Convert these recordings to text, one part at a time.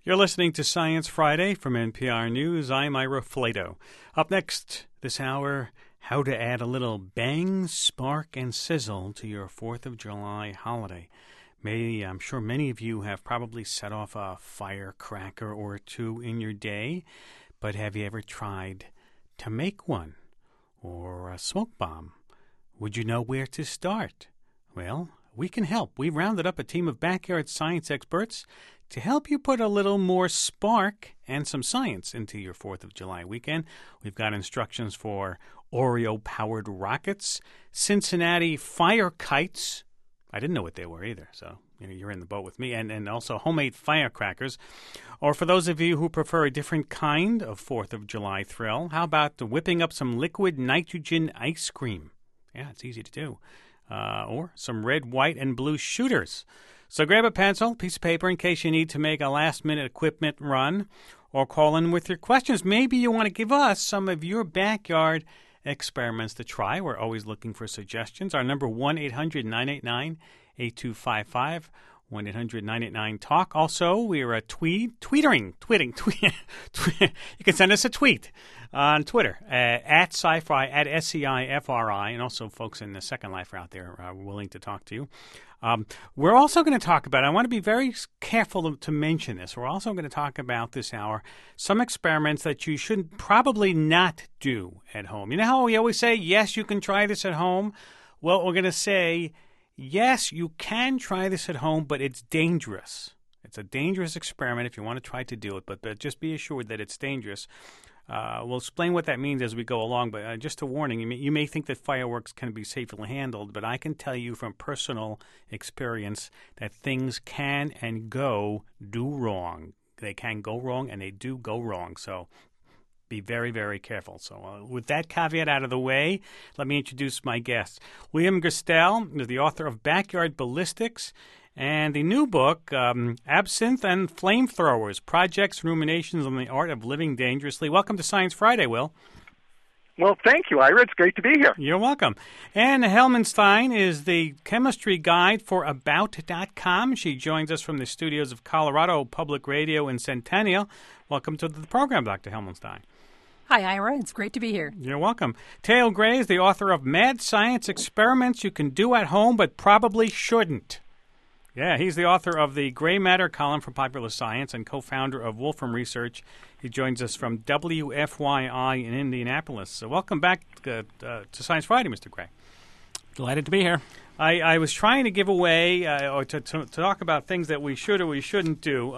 You're listening to Science Friday from NPR News. I'm Ira Flato. Up next this hour, how to add a little bang, spark, and sizzle to your 4th of July holiday. I'm sure many of you have probably set off a firecracker or two in your day, but have you ever tried to make one or a smoke bomb? Would you know where to start? Well, we can help. We've rounded up a team of backyard science experts to help you put a little more spark and some science into your 4th of July weekend. We've got instructions for Oreo-powered rockets, Cincinnati fire kites. I didn't know what they were either, so you're in the boat with me, and also homemade firecrackers. Or for those of you who prefer a different kind of 4th of July thrill, how about whipping up some liquid nitrogen ice cream? Yeah, it's easy to do. Or some red, white, and blue shooters. So grab a pencil, piece of paper in case you need to make a last-minute equipment run, or call in with your questions. Maybe you want to give us some of your backyard experiments to try. We're always looking for suggestions. Our number 1-800-989-8255, 1-800-989-TALK. Also, we're tweeting. You can send us a tweet on Twitter at sci-fi, at SCIFRI, and also folks in the Second Life are out there willing to talk to you. We're also going to talk about, I want to be very careful to mention this, we're also going to talk about this hour some experiments that you should probably not do at home. You know how we always say, yes, you can try this at home? Well, we're going to say, yes, you can try this at home, but it's dangerous. It's a dangerous experiment if you want to try to do it, but just be assured that it's dangerous. We'll explain what that means as we go along, but just a warning, you may think that fireworks can be safely handled, but I can tell you from personal experience that things can and do wrong. They can go wrong, and they do go wrong, so be very, very careful. So with that caveat out of the way, let me introduce my guests. William Gerstel is the author of Backyard Ballistics, and the new book, Absinthe and Flamethrowers, Projects, Ruminations on the Art of Living Dangerously. Welcome to Science Friday, Will. Well, thank you, Ira. It's great to be here. You're welcome. Anne Helmenstein is the chemistry guide for About.com. She joins us from the studios of Colorado Public Radio in Centennial. Welcome to the program, Dr. Helmenstein. Hi, Ira. It's great to be here. You're welcome. Theo Gray is the author of Mad Science Experiments You Can Do at Home But Probably Shouldn't. Yeah, he's the author of the Gray Matter column for Popular Science and co-founder of Wolfram Research. He joins us from WFYI in Indianapolis. So welcome back to Science Friday, Mr. Gray. Delighted to be here. I was trying to give away or to talk about things that we should or we shouldn't do.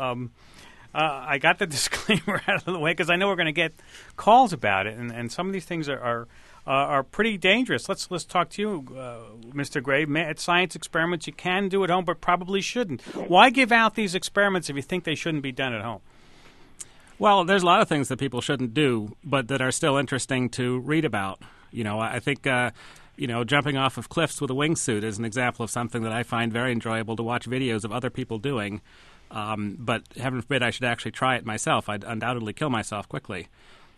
I got the disclaimer out of the way because I know we're going to get calls about it, and some of these things are pretty dangerous. Let's talk to you, Mr. Gray. Mad science experiments you can do at home but probably shouldn't. Why give out these experiments if you think they shouldn't be done at home? Well, there's a lot of things that people shouldn't do, but that are still interesting to read about. I think jumping off of cliffs with a wingsuit is an example of something that I find very enjoyable to watch videos of other people doing. But heaven forbid I should actually try it myself. I'd undoubtedly kill myself quickly.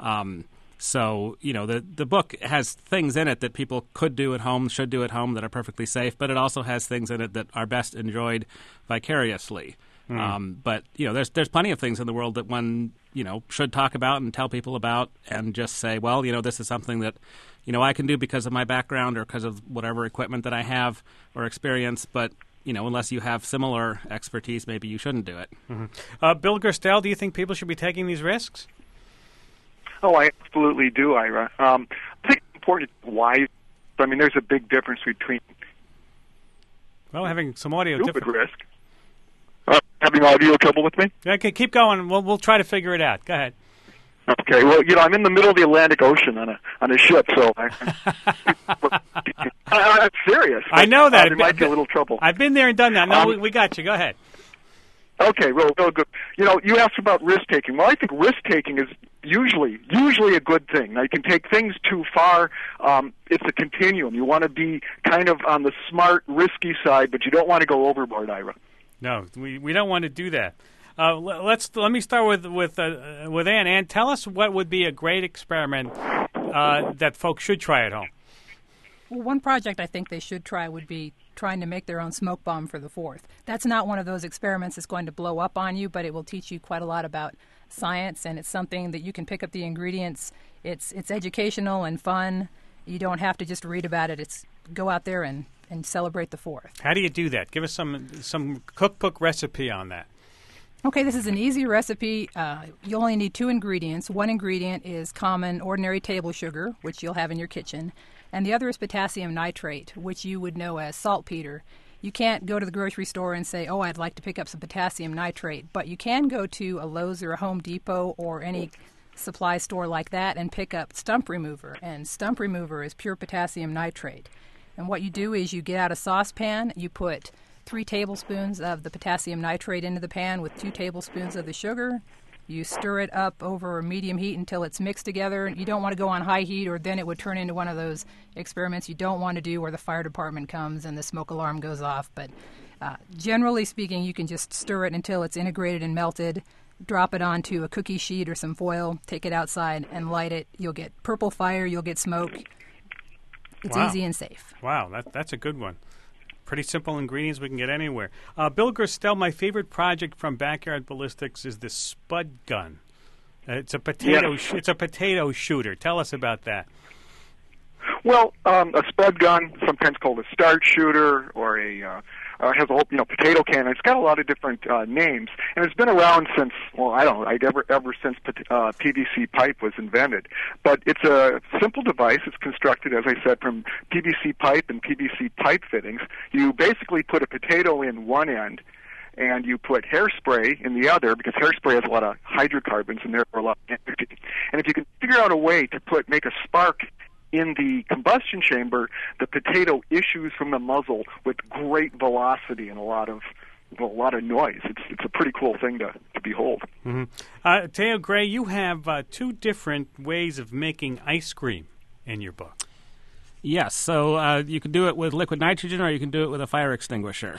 So, the book has things in it that people could do at home, should do at home, that are perfectly safe, but it also has things in it that are best enjoyed vicariously. But, there's plenty of things in the world that one, should talk about and tell people about and just say, well, this is something that, I can do because of my background or because of whatever equipment that I have or experience, but unless you have similar expertise, maybe you shouldn't do it. Mm-hmm. Bill Gerstel, do you think people should be taking these risks? Oh, I absolutely do, Ira. I think it's important why. I mean, there's a big difference between having some audio stupid risk. Having audio trouble with me? Okay, keep going. We'll try to figure it out. Go ahead. Okay. Well, I'm in the middle of the Atlantic Ocean on a ship, so I'm serious. I know that. There might be a little trouble. I've been there and done that. No, we got you. Go ahead. Okay, real good. You asked about risk-taking. Well, I think risk-taking is usually a good thing. Now, you can take things too far. It's a continuum. You want to be kind of on the smart, risky side, but you don't want to go overboard, Ira. No, we don't want to do that. Let me start with Ann. Ann, tell us what would be a great experiment that folks should try at home. Well, one project I think they should try would be trying to make their own smoke bomb for the 4th. That's not one of those experiments that's going to blow up on you, but it will teach you quite a lot about science, and it's something that you can pick up the ingredients. It's educational and fun. You don't have to just read about it. It's go out there and celebrate the 4th. How do you do that? Give us some cookbook recipe on that. Okay, this is an easy recipe. You only need 2 ingredients. One ingredient is common, ordinary table sugar, which you'll have in your kitchen, and the other is potassium nitrate, which you would know as saltpeter. You can't go to the grocery store and say, oh, I'd like to pick up some potassium nitrate, but you can go to a Lowe's or a Home Depot or any supply store like that and pick up stump remover, and stump remover is pure potassium nitrate. And what you do is you get out a saucepan, you put 3 tablespoons of the potassium nitrate into the pan with 2 tablespoons of the sugar. You stir it up over medium heat until it's mixed together. You don't want to go on high heat, or then it would turn into one of those experiments you don't want to do where the fire department comes and the smoke alarm goes off. But generally speaking, you can just stir it until it's integrated and melted, drop it onto a cookie sheet or some foil, take it outside and light it. You'll get purple fire, you'll get smoke. It's easy and safe. Wow, that's a good one. Pretty simple ingredients we can get anywhere. Bill Gerstel, my favorite project from Backyard Ballistics is the Spud gun. It's a potato. Yes. It's a potato shooter. Tell us about that. Well, a spud gun, sometimes called a start shooter, or has a whole potato cannon. It's got a lot of different names, and it's been around since ever since PVC pipe was invented. But it's a simple device. It's constructed, as I said, from PVC pipe and PVC pipe fittings. You basically put a potato in one end, and you put hairspray in the other, because hairspray has a lot of hydrocarbons and therefore a lot of energy. And if you can figure out a way to make a spark in the combustion chamber, the potato issues from the muzzle with great velocity and a lot of noise. It's a pretty cool thing to behold. Mm-hmm. Teo Gray, you have 2 different ways of making ice cream in your book. Yes, so you can do it with liquid nitrogen or you can do it with a fire extinguisher.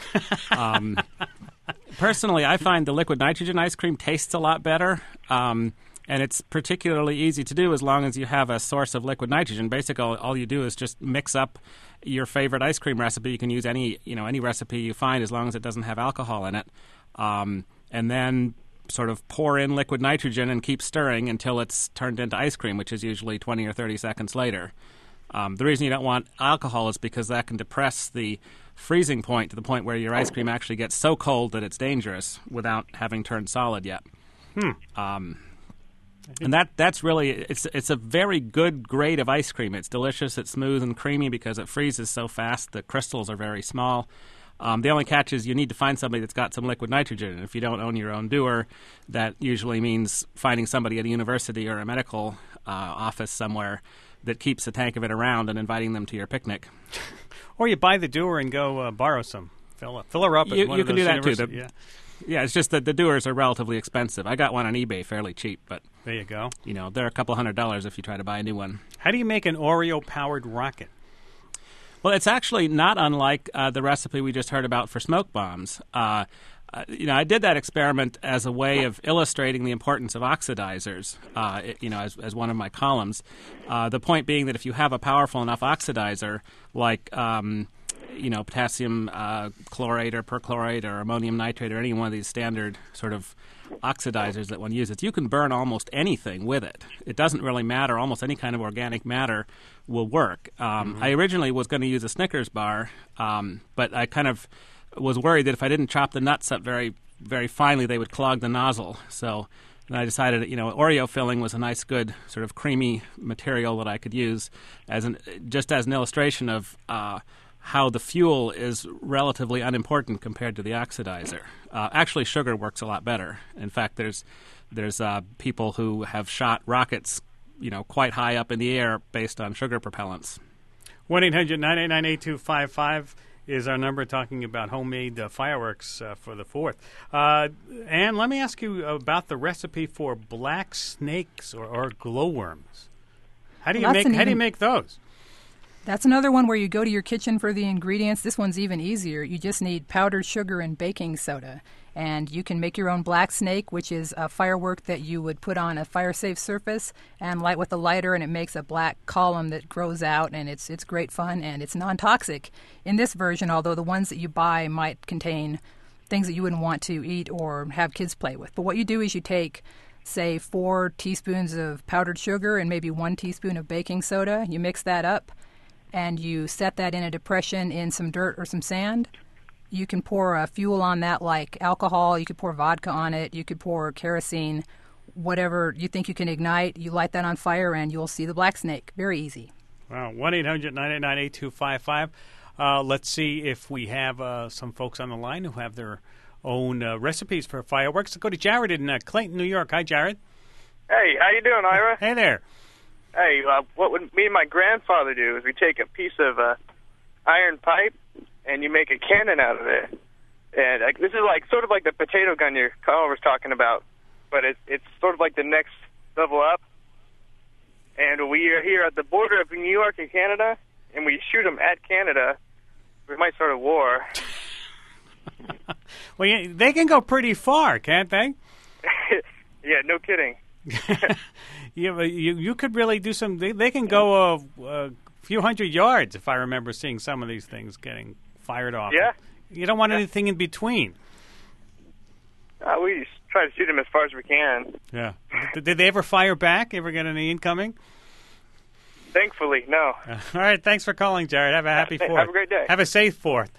Personally, I find the liquid nitrogen ice cream tastes a lot better. And it's particularly easy to do as long as you have a source of liquid nitrogen. Basically, all you do is just mix up your favorite ice cream recipe. You can use any recipe you find as long as it doesn't have alcohol in it. And then sort of pour in liquid nitrogen and keep stirring until it's turned into ice cream, which is usually 20 or 30 seconds later. The reason you don't want alcohol is because that can depress the freezing point to the point where your ice cream actually gets so cold that it's dangerous without having turned solid yet. And that's really it's a very good grade of ice cream. It's delicious. It's smooth and creamy because it freezes so fast. The crystals are very small. The only catch is you need to find somebody that's got some liquid nitrogen. And if you don't own your own doer, that usually means finding somebody at a university or a medical office somewhere that keeps a tank of it around and inviting them to your picnic. Or you buy the doer and go borrow some. Fill her up at one you of can those do that too. universities. Yeah, it's just that the doers are relatively expensive. I got one on eBay fairly cheap, but there you go. They're a couple $100 if you try to buy a new one. How do you make an Oreo-powered rocket? Well, it's actually not unlike the recipe we just heard about for smoke bombs. I did that experiment as a way of illustrating the importance of oxidizers, as one of my columns. The point being that if you have a powerful enough oxidizer, like potassium chlorate or perchlorate or ammonium nitrate or any one of these standard sort of oxidizers that one uses, you can burn almost anything with it. It doesn't really matter. Almost any kind of organic matter will work. I originally was going to use a Snickers bar, but I kind of was worried that if I didn't chop the nuts up very, very finely, they would clog the nozzle. So then I decided that, Oreo filling was a nice, good sort of creamy material that I could use as an illustration of how the fuel is relatively unimportant compared to the oxidizer. Actually, sugar works a lot better. In fact, there's people who have shot rockets, quite high up in the air based on sugar propellants. 1-800-989-8255 is our number, talking about homemade fireworks for the 4th. Anne, let me ask you about the recipe for black snakes or glowworms. How do you make those? That's another one where you go to your kitchen for the ingredients. This one's even easier. You just need powdered sugar and baking soda. And you can make your own black snake, which is a firework that you would put on a fire-safe surface and light with a lighter, and it makes a black column that grows out, and it's great fun, and it's non-toxic in this version, although the ones that you buy might contain things that you wouldn't want to eat or have kids play with. But what you do is you take, say, 4 teaspoons of powdered sugar and maybe 1 teaspoon of baking soda. You mix that up, and you set that in a depression in some dirt or some sand. You can pour a fuel on that like alcohol. You could pour vodka on it. You could pour kerosene, whatever you think you can ignite. You light that on fire, and you'll see the black snake. Very easy. Wow, 1-800-989-8255. Let's see if we have some folks on the line who have their own recipes for fireworks. Go to Jared in Clayton, New York. Hi, Jared. Hey, how you doing, Ira? Hey there. Hey, what would me and my grandfather do is we take a piece of iron pipe and you make a cannon out of it. And this is like sort of like the potato gun your caller was talking about, but it's sort of like the next level up. And we are here at the border of New York and Canada, and we shoot them at Canada. We might start a war. Well, yeah, they can go pretty far, can't they? Yeah, no kidding. You could really do some. They can go a few hundred yards, if I remember seeing some of these things getting fired off. Yeah. You don't want anything in between. We just try to shoot them as far as we can. Yeah. Did they ever fire back? Ever get any incoming? Thankfully, no. All right. Thanks for calling, Jared. Have a happy 4th. Have a great day. Have a safe 4th.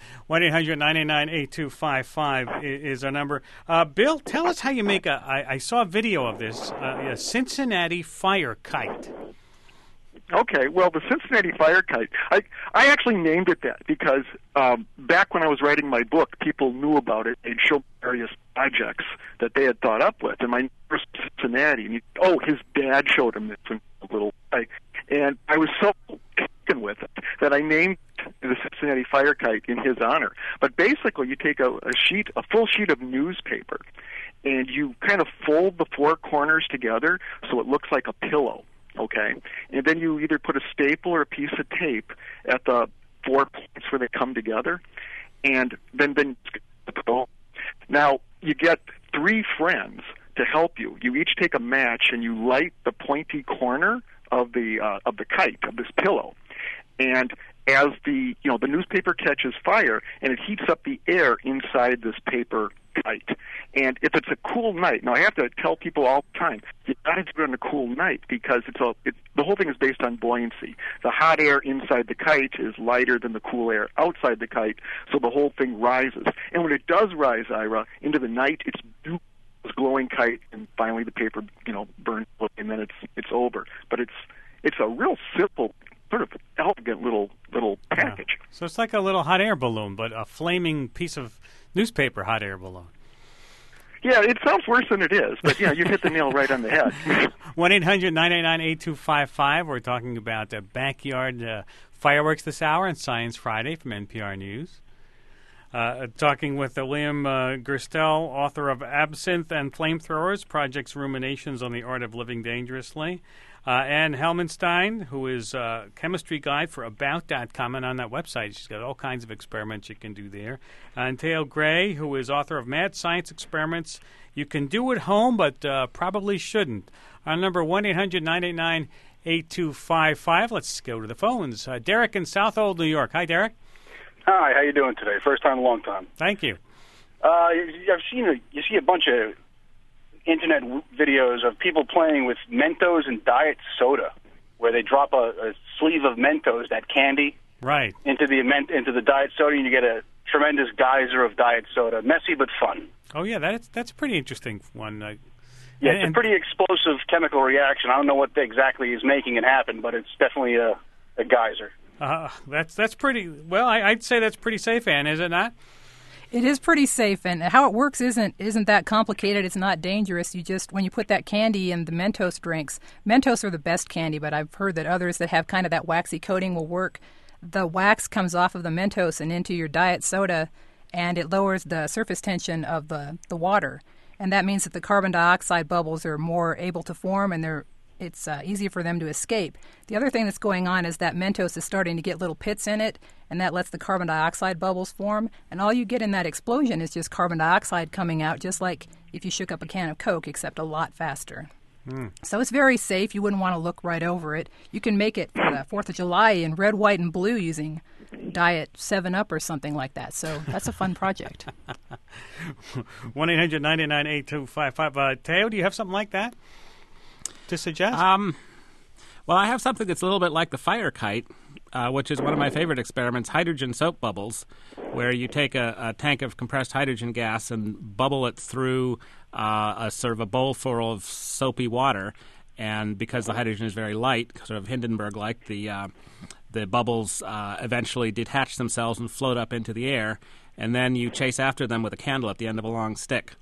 1-800-989-8255 is our number. Bill, tell us how you make I saw a video of this, a Cincinnati fire kite. Okay, well, the Cincinnati fire kite, I actually named it that because back when I was writing my book, people knew about it. They'd show various projects that they had thought up with. And my name was Cincinnati. And his dad showed him this when he was a little guy. And I was so taken with it that I named the Cincinnati fire kite in his honor. But basically, you take a full sheet of newspaper, and you kind of fold the 4 corners together so it looks like a pillow. Okay, and then you either put a staple or a piece of tape at the 4 points where they come together, and then now you get 3 friends to help you. You each take a match and you light the pointy corner of the kite, of this pillow, and as the newspaper catches fire and it heats up the air inside this paper kite. And if it's a cool night, now I have to tell people all the time, you got to do it on a cool night because the whole thing is based on buoyancy. The hot air inside the kite is lighter than the cool air outside the kite, so the whole thing rises. And when it does rise, Ira, into the night, it's this glowing kite, and finally the paper, burns, and then it's over. But it's a real simple, sort of elegant little package. Yeah. So it's like a little hot air balloon, but a flaming piece of newspaper hot air balloon. Yeah, it sounds worse than it is, but you hit the nail right on the head. 1-800-989-8255. We're talking about backyard fireworks this hour on Science Friday from NPR News. Talking with William Gerstel, author of Absinthe and Flamethrowers, Projects Ruminations on the Art of Living Dangerously. Ann Helmenstein, who is a chemistry guide for About.com, and on that website she's got all kinds of experiments you can do there. And Theo Gray, who is author of Mad Science Experiments You Can Do at Home, but probably shouldn't. Our number 1-800-989-8255. Let's go to the phones. Derek in Southold, New York. Hi, Derek. Hi, how you doing today? First time, long time. Thank you. You see a bunch of internet videos of people playing with Mentos and diet soda, where they drop a sleeve of Mentos, that candy, right, into the diet soda, and you get a tremendous geyser of diet soda. Messy but fun. Oh yeah, that's a pretty interesting one. It's a pretty explosive chemical reaction. I don't know what exactly is making it happen, but it's definitely a geyser. That's pretty well. I'd say that's pretty safe, Ann, is it not? It is pretty safe, and how it works isn't that complicated. It's not dangerous. You just, when you put that candy in the Mentos drinks, Mentos are the best candy, but I've heard that others that have kind of that waxy coating will work. The wax comes off of the Mentos and into your diet soda, and it lowers the surface tension of the water. And that means that the carbon dioxide bubbles are more able to form, and they're it's easy for them to escape. The other thing that's going on is that Mentos is starting to get little pits in it, and that lets the carbon dioxide bubbles form. And all you get in that explosion is just carbon dioxide coming out, just like if you shook up a can of Coke, except a lot faster. So it's very safe. You wouldn't want to look right over it. You can make it for the 4th of July in red, white, and blue using Diet 7-Up or something like that. So that's a fun project. 1-800-999-8255. Teo, do you have something like that to suggest? Well, I have something that's a little bit like the fire kite, which is one of my favorite experiments, hydrogen soap bubbles, where you take a tank of compressed hydrogen gas and bubble it through a sort of a bowl full of soapy water. And because the hydrogen is very light, sort of Hindenburg-like, the bubbles eventually detach themselves and float up into the air. And then you chase after them with a candle at the end of a long stick.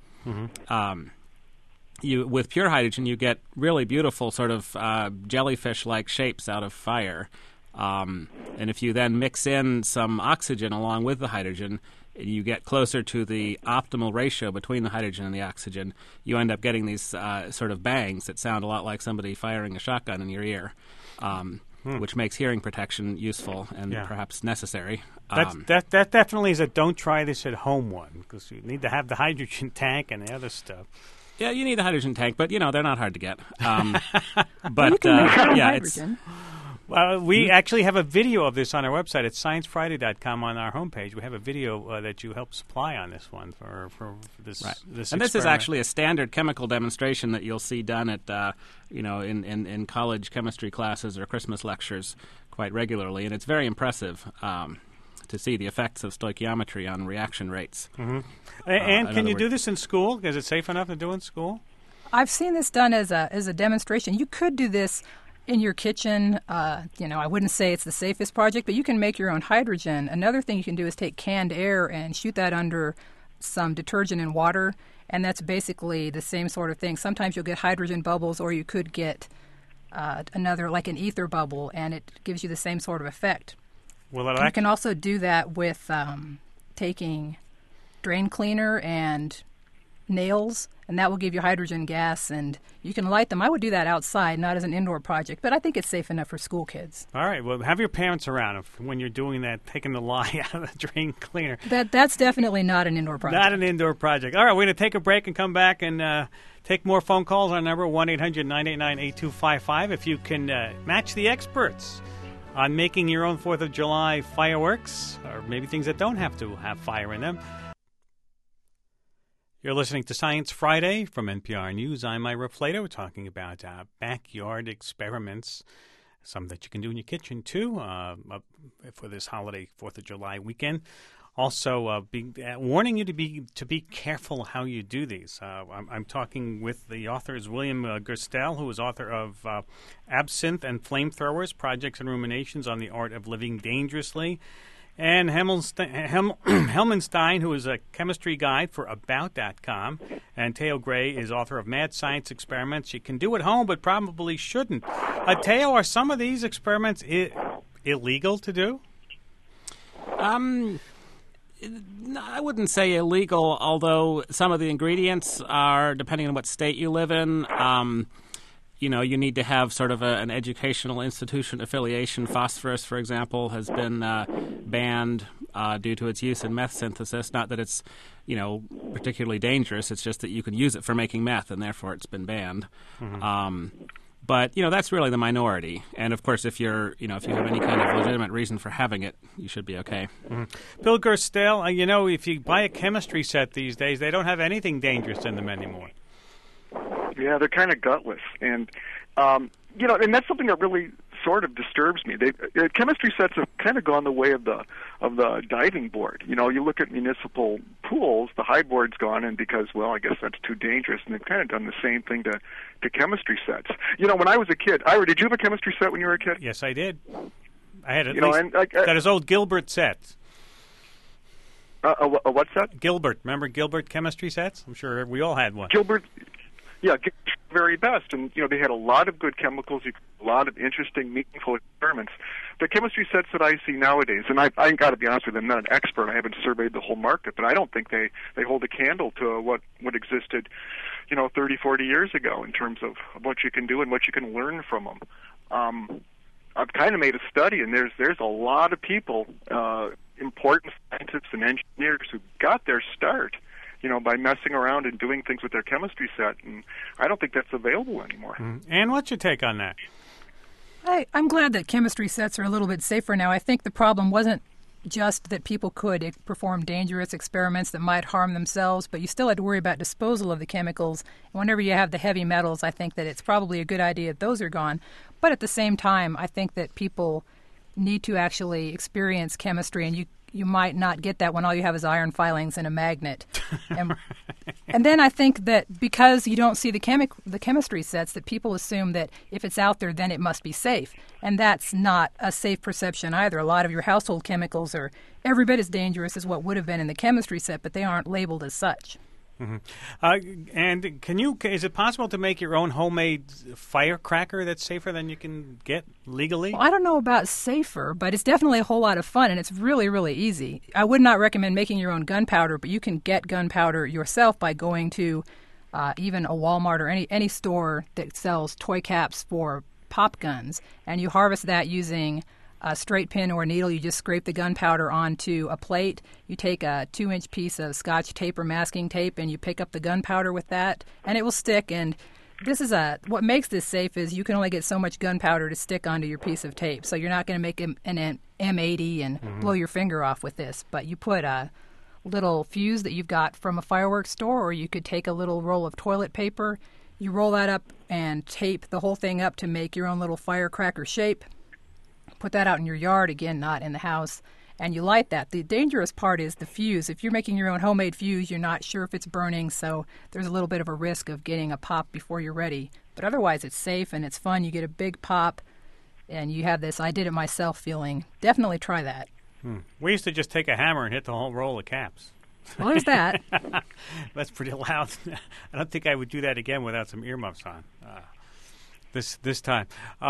With pure hydrogen, you get really beautiful sort of jellyfish-like shapes out of fire. And if you then mix in some oxygen along with the hydrogen, you get closer to the optimal ratio between the hydrogen and the oxygen. You end up getting these sort of bangs that sound a lot like somebody firing a shotgun in your ear, which makes hearing protection useful and perhaps necessary. That definitely is a don't try this at home one, because you need to have the hydrogen tank and the other stuff. Yeah, you need the hydrogen tank, but, they're not hard to get. But you can make your own hydrogen. Well, we actually have a video of this on our website. It's sciencefriday.com on our homepage. We have a video that you helped supply on this one for this. Right. This and experiment. this is actually a standard chemical demonstration that you'll see done at in college chemistry classes or Christmas lectures quite regularly, and it's very impressive to see the effects of stoichiometry on reaction rates. And can you do this in school? Is it safe enough to do in school? I've seen this done as a demonstration. You could do this in your kitchen. I wouldn't say it's the safest project, but you can make your own hydrogen. Another thing you can do is take canned air and shoot that under some detergent and water, and that's basically the same sort of thing. Sometimes you'll get hydrogen bubbles, or you could get another, like an ether bubble, and it gives you the same sort of effect. You can also do that with taking drain cleaner and nails, and that will give you hydrogen gas, and you can light them. I would do that outside, not as an indoor project, but I think it's safe enough for school kids. All right. Well, have your parents around when you're doing that, taking the lye out of the drain cleaner. That's definitely not an indoor project. Not an indoor project. All right. We're going to take a break and come back and take more phone calls. Our number, 1-800-989-8255. If you can match the experts on making your own 4th of July fireworks, or maybe things that don't have to have fire in them. You're listening to Science Friday from NPR News. I'm Ira Flato. We're talking about backyard experiments, some that you can do in your kitchen, too, for this holiday 4th of July weekend. Also, warning you to be careful how you do these. I'm talking with the authors, William Gerstel, who is author of Absinthe and Flamethrowers, Projects and Ruminations on the Art of Living Dangerously, and Helmenstein, who is a chemistry guide for About.com. And Teo Gray is author of Mad Science Experiments You Can Do at Home But Probably Shouldn't. Teo, are some of these experiments illegal to do? I wouldn't say illegal, although some of the ingredients are, depending on what state you live in, you need to have sort of an educational institution affiliation. Phosphorus, for example, has been banned due to its use in meth synthesis. Not that it's, particularly dangerous. It's just that you can use it for making meth, and therefore it's been banned. But, that's really the minority. And, of course, if you have any kind of legitimate reason for having it, you should be okay. Bill Gerstel, if you buy a chemistry set these days, they don't have anything dangerous in them anymore. Yeah, they're kind of gutless, and and that's something that really sort of disturbs me. Chemistry sets have kind of gone the way of the diving board. You look at municipal pools, the high board's gone, and because, well, I guess that's too dangerous, and they've kind of done the same thing to chemistry sets. When I was a kid, Ira, did you have a chemistry set when you were a kid? Yes, I did. I had that is old Gilbert sets. A what set? Gilbert. Remember Gilbert chemistry sets? I'm sure we all had one. Gilbert. Yeah, very best. And, they had a lot of good chemicals, a lot of interesting, meaningful experiments. The chemistry sets that I see nowadays, and I got to be honest with you, I'm not an expert. I haven't surveyed the whole market, but I don't think they hold a candle to what existed, 30, 40 years ago in terms of what you can do and what you can learn from them. I've kind of made a study, and there's a lot of people, important scientists and engineers who got their start, by messing around and doing things with their chemistry set, and I don't think that's available anymore. And what's your take on that? I'm glad that chemistry sets are a little bit safer now. I think the problem wasn't just that people could perform dangerous experiments that might harm themselves, but you still had to worry about disposal of the chemicals. And whenever you have the heavy metals, I think that it's probably a good idea that those are gone. But at the same time, I think that people need to actually experience chemistry, and you might not get that when all you have is iron filings and a magnet. And then I think that because you don't see the chemistry sets, that people assume that if it's out there, then it must be safe. And that's not a safe perception either. A lot of your household chemicals are every bit as dangerous as what would have been in the chemistry set, but they aren't labeled as such. Mm-hmm. And is it possible to make your own homemade firecracker that's safer than you can get legally? Well, I don't know about safer, but it's definitely a whole lot of fun, and it's really, really easy. I would not recommend making your own gunpowder, but you can get gunpowder yourself by going to even a Walmart or any store that sells toy caps for pop guns, and you harvest that using a straight pin or a needle. You just scrape the gunpowder onto a plate. You take a 2-inch piece of Scotch tape or masking tape, and you pick up the gunpowder with that, and it will stick. And this is what makes this safe is you can only get so much gunpowder to stick onto your piece of tape. So you're not going to make an M80 and blow your finger off with this. But you put a little fuse that you've got from a fireworks store, or you could take a little roll of toilet paper. You roll that up and tape the whole thing up to make your own little firecracker shape. Put that out in your yard, again, not in the house, and you light that. The dangerous part is the fuse. If you're making your own homemade fuse, you're not sure if it's burning, so there's a little bit of a risk of getting a pop before you're ready. But otherwise, it's safe and it's fun. You get a big pop, and you have this I-did-it-myself feeling. Definitely try that. We used to just take a hammer and hit the whole roll of caps. Well, there's that. That's pretty loud. I don't think I would do that again without some earmuffs on. This time.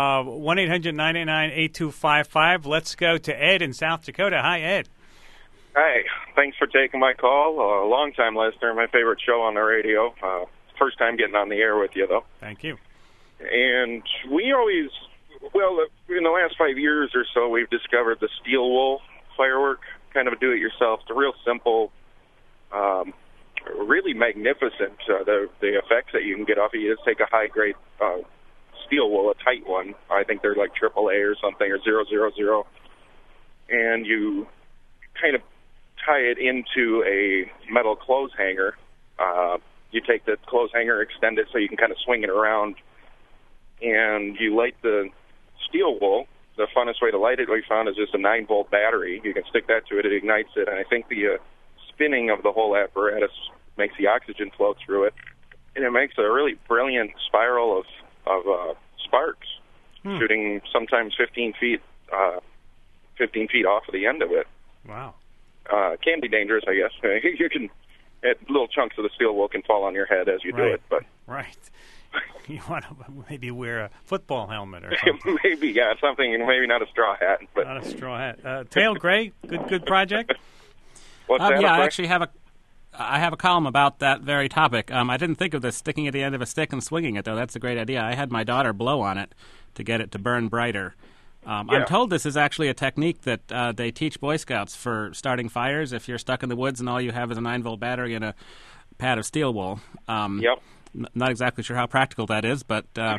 1-800-989-8255. Let's go to Ed in South Dakota. Hi, Ed. Hi. Thanks for taking my call. A long-time listener, my favorite show on the radio. First time getting on the air with you, though. Thank you. And we always, in the last 5 years or so, we've discovered the steel wool firework, kind of a do-it-yourself. It's real simple, really magnificent, the effects that you can get off it. You just take a high-grade steel wool, a tight one. I think they're like AAA or something, or 000, and you kind of tie it into a metal clothes hanger. You take the clothes hanger, extend it so you can kind of swing it around, and you light the steel wool. The funnest way to light it, we found, is just a 9-volt battery. You can stick that to it, it ignites it, and I think the spinning of the whole apparatus makes the oxygen flow through it, and it makes a really brilliant spiral of sparks, shooting sometimes 15 feet off of the end of it. Wow. Can be dangerous, I guess. You can, little chunks of the steel wool can fall on your head as you do it. But right. You want to maybe wear a football helmet or something. Maybe, yeah, something, maybe not a straw hat. But not a straw hat. Tail Gray, good project. What's that? Yeah, I actually have a column about that very topic. I didn't think of this sticking at the end of a stick and swinging it, though. That's a great idea. I had my daughter blow on it to get it to burn brighter. I'm told this is actually a technique that they teach Boy Scouts for starting fires. If you're stuck in the woods and all you have is a 9-volt battery and a pad of steel wool. Not exactly sure how practical that is, but... yeah,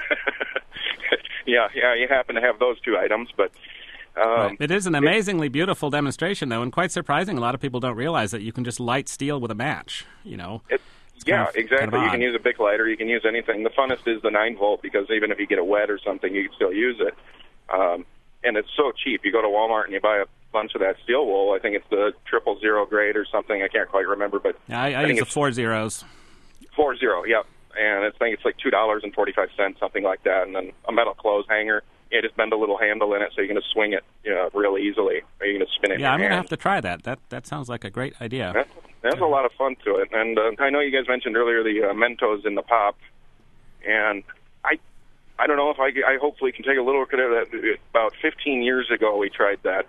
you happen to have those two items, but... Right. It is an amazingly beautiful demonstration, though, and quite surprising. A lot of people don't realize that you can just light steel with a match, Exactly. You can use a Bic lighter. You can use anything. The funnest is the 9-volt, because even if you get it wet or something, you can still use it. And it's so cheap. You go to Walmart and you buy a bunch of that steel wool. I think it's the 000 grade or something. I can't quite remember. But yeah, I use the 4 zeros. 40, yep. And I think it's like $2.45, something like that. And then a metal clothes hanger. You just bend a little handle in it so you can just swing it real easily. Or you can just spin it in your I'm going to hand. have to try that. That sounds like a great idea. There's a lot of fun to it. And I know you guys mentioned earlier the Mentos in the pop. And I don't know if I hopefully can take a little credit of that. About 15 years ago, we tried that.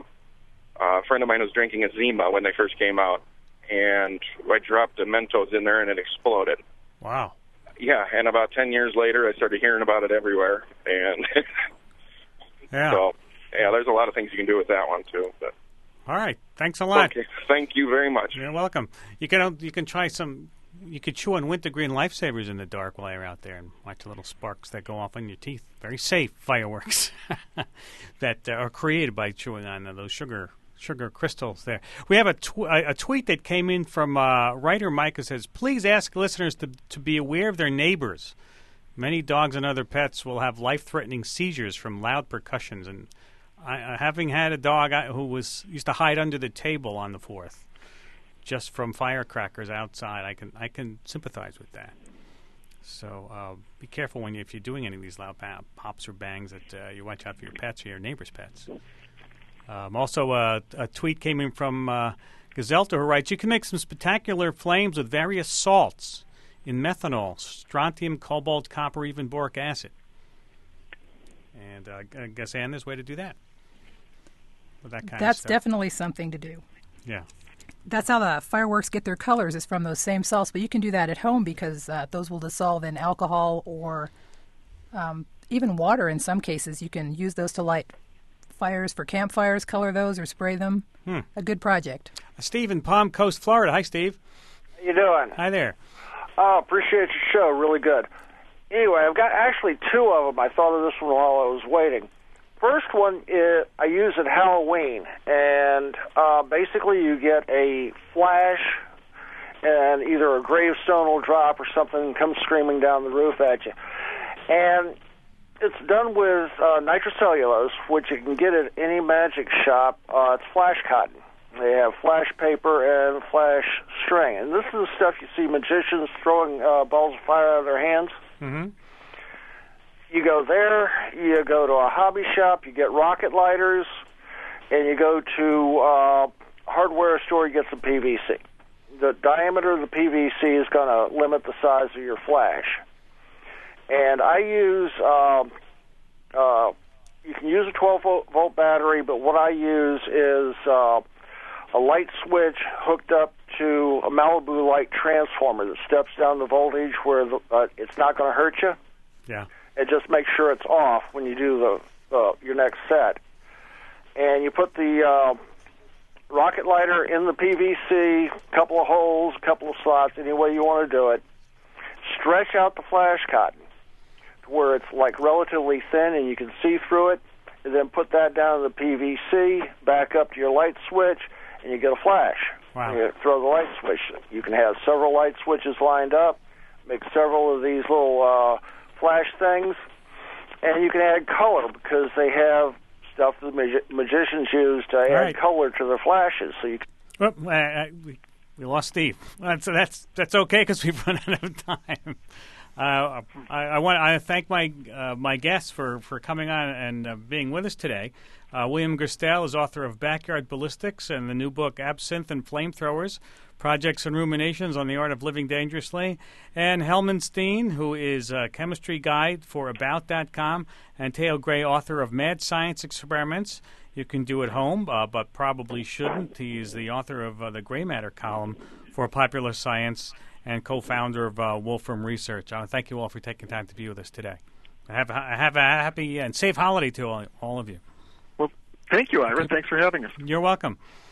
A friend of mine was drinking a Zima when they first came out, and I dropped a Mentos in there, and it exploded. Wow. Yeah, and about 10 years later, I started hearing about it everywhere. And Yeah. so, yeah, there's a lot of things you can do with that one, too. But. All right. Thanks a lot. Okay. Thank you very much. You're welcome. You can try some. You could chew on wintergreen lifesavers in the dark while you're out there and watch the little sparks that go off on your teeth. Very safe fireworks that are created by chewing on those sugar crystals there. We have a tweet that came in from writer Micah says, please ask listeners to be aware of their neighbors. Many dogs and other pets will have life-threatening seizures from loud percussions. And having had a dog who used to hide under the table on the 4th, just from firecrackers outside, I can sympathize with that. So be careful if you're doing any of these loud pops or bangs that you watch out for your pets or your neighbor's pets. Also, a tweet came in from Gazelta, who writes, you can make some spectacular flames with various salts in methanol, strontium, cobalt, copper, even boric acid. And I guess, Ann, there's a way to do that. With that kind of That's stuff. definitely something to do. Yeah. That's how the fireworks get their colors, is from those same salts. But you can do that at home because those will dissolve in alcohol or even water in some cases. You can use those to light fires for campfires, color those or spray them. A good project. Steve in Palm Coast, Florida. Hi, Steve. How you doing? Hi there. Oh, appreciate your show. Really good. Anyway, I've got actually 2 of them. I thought of this one while I was waiting. First one is I use at Halloween, and basically you get a flash, and either a gravestone will drop or something comes screaming down the roof at you. And it's done with nitrocellulose, which you can get at any magic shop. It's flash cotton. They have flash paper and flash string. And this is the stuff you see magicians throwing balls of fire out of their hands. Mm-hmm. You go there, you go to a hobby shop, you get rocket lighters, and you go to a hardware store, you get some PVC. The diameter of the PVC is going to limit the size of your flash. And I use, you can use a 12-volt battery, but what I use is a light switch hooked up to a Malibu light transformer that steps down the voltage where it's not going to hurt you. Yeah. And just make sure it's off when you do your next set. And you put the rocket lighter in the PVC, a couple of holes, a couple of slots, any way you want to do it. Stretch out the flash cotton to where it's like relatively thin and you can see through it. And then put that down in the PVC, back up to your light switch, and you get a flash. Wow. You throw the light switch. You can have several light switches lined up, make several of these little flash things, and you can add color because they have stuff that magicians use to add color to their flashes. So you can... we lost Steve. That's okay because we've run out of time. I want to thank my guests for coming on and being with us today. William Gerstel is author of Backyard Ballistics and the new book Absinthe and Flamethrowers, Projects and Ruminations on the Art of Living Dangerously, and Helman Steen, who is a chemistry guide for About.com, and Theo Gray, author of Mad Science Experiments. You can do at home, but probably shouldn't. He is the author of the Gray Matter column for Popular Science and co-founder of Wolfram Research. I want to thank you all for taking time to be with us today. Have a happy and safe holiday to all of you. Well, thank you, Ira. Thanks for having us. You're welcome.